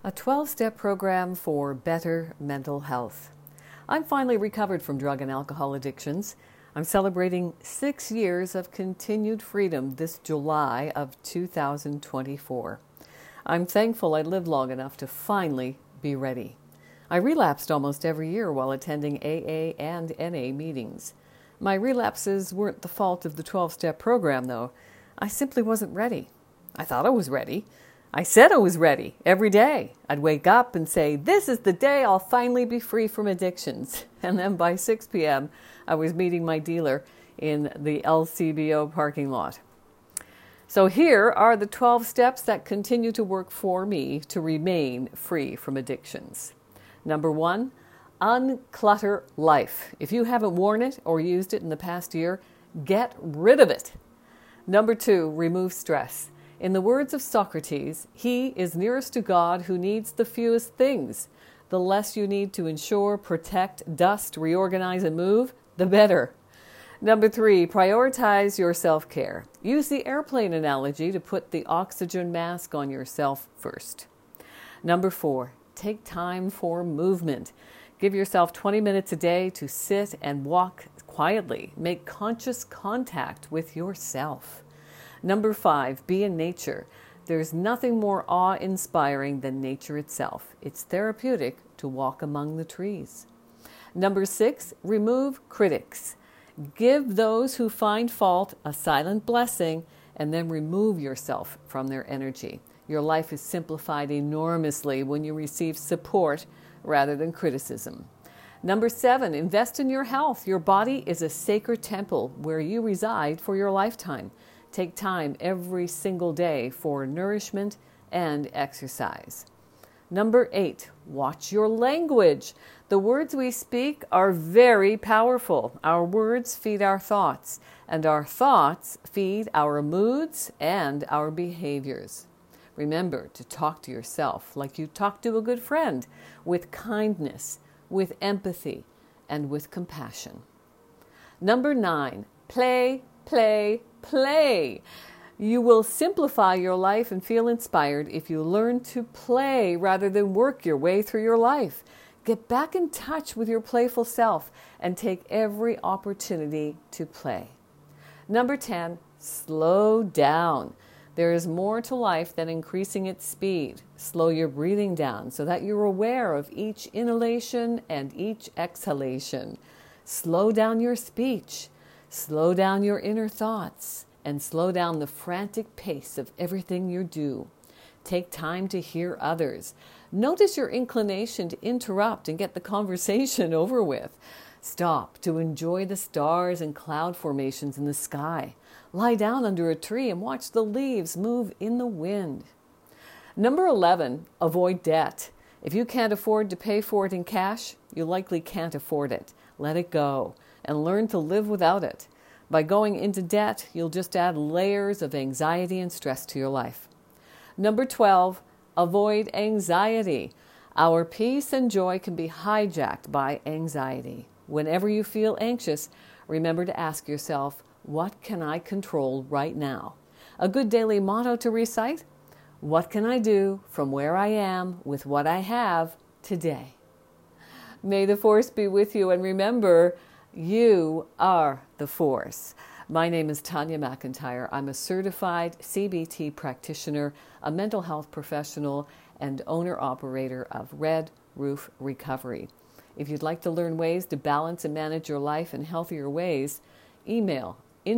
A 12-step program for better mental health. I'm finally recovered from drug and alcohol addictions. I'm celebrating 6 years of continued freedom this July of 2024. I'm thankful I lived long enough to finally be ready. I relapsed almost every year while attending AA and NA meetings. My relapses weren't the fault of the 12-step program, though. I simply wasn't ready. I thought I was ready. I said I was ready every day. I'd wake up and say, this is the day I'll finally be free from addictions. And then by 6 p.m., I was meeting my dealer in the LCBO parking lot. So here are the 12 steps that continue to work for me to remain free from addictions. Number 1, unclutter life. If you haven't worn it or used it in the past year, get rid of it. Number 2, remove stress. In the words of Socrates, he is nearest to God who needs the fewest things. The less you need to ensure, protect, dust, reorganize, and move, the better. Number 3, prioritize your self-care. Use the airplane analogy to put the oxygen mask on yourself first. Number 4, take time for movement. Give yourself 20 minutes a day to sit and walk quietly. Make conscious contact with yourself. Number 5, be in nature. There's nothing more awe-inspiring than nature itself. It's therapeutic to walk among the trees. Number 6, remove critics. Give those who find fault a silent blessing and then remove yourself from their energy. Your life is simplified enormously when you receive support rather than criticism. Number 7, invest in your health. Your body is a sacred temple where you reside for your lifetime. Take time every single day for nourishment and exercise. Number 8, watch your language. The words we speak are very powerful. Our words feed our thoughts, and our thoughts feed our moods and our behaviors. Remember to talk to yourself like you talk to a good friend, with kindness, with empathy, and with compassion. Number 9, play, play, play. You will simplify your life and feel inspired if you learn to play rather than work your way through your life. Get back in touch with your playful self and take every opportunity to play. Number 10, slow down. There is more to life than increasing its speed. Slow your breathing down so that you're aware of each inhalation and each exhalation. Slow down your speech. Slow down your inner thoughts and slow down the frantic pace of everything you do. Take time to hear others. Notice your inclination to interrupt and get the conversation over with. Stop to enjoy the stars and cloud formations in the sky. Lie down under a tree and watch the leaves move in the wind. Number 11, avoid debt. If you can't afford to pay for it in cash, you likely can't afford it. Let it go and learn to live without it. By going into debt, you'll just add layers of anxiety and stress to your life. Number 12, avoid anxiety. Our peace and joy can be hijacked by anxiety. Whenever you feel anxious, remember to ask yourself, what can I control right now? A good daily motto to recite, what can I do from where I am with what I have today? May the force be with you, and remember, you are the force. My name is Tanya McIntyre. I'm a certified CBT practitioner, a mental health professional, and owner-operator of Red Roof Recovery. If you'd like to learn ways to balance and manage your life in healthier ways, email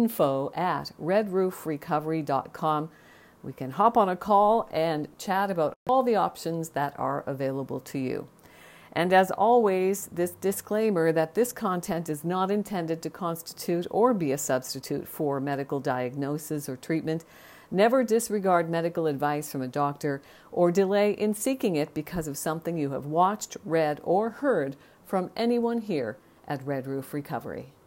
info@redroofrecovery.com. We can hop on a call and chat about all the options that are available to you. And as always, this disclaimer that this content is not intended to constitute or be a substitute for medical diagnosis or treatment. Never disregard medical advice from a doctor or delay in seeking it because of something you have watched, read, or heard from anyone here at Red Roof Recovery.